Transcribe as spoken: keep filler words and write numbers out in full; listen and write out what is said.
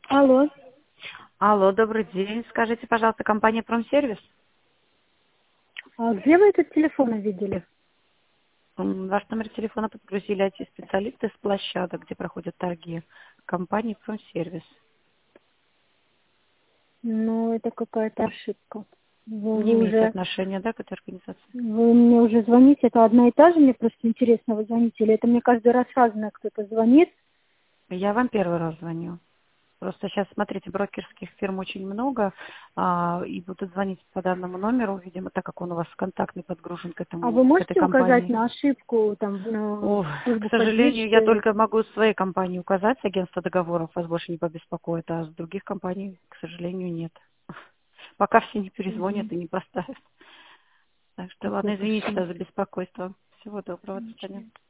Алло. Алло, добрый день. Скажите, пожалуйста, компания «Промсервис»? А где вы этот телефон увидели? М, Ваш номер телефона подгрузили ай ти-специалисты с площадок, где проходят торги компании «Промсервис». Ну, это какая-то ошибка. Вы, Не вы имеете уже, отношения, да, к этой организации? вы мне уже звоните, это одна и та же, мне просто интересно, вы звоните, или это мне каждый раз разное кто-то звонит? Я вам первый раз звоню. Просто сейчас, смотрите, брокерских фирм очень много, а, и будут звонить по данному номеру, видимо, так как он у вас контактный подгружен к А этому, вы к этой можете указать компании. на ошибку, там, на О, к службу сожалению, я поддержки? только могу своей компании указать, агентство договоров вас больше не побеспокоит, а с других компаний, к сожалению, нет. Пока все не перезвонят Мгм. и не поставят. Так что, Так, ладно, извините напишу. да, за беспокойство. Всего доброго, до свидания. Ничего.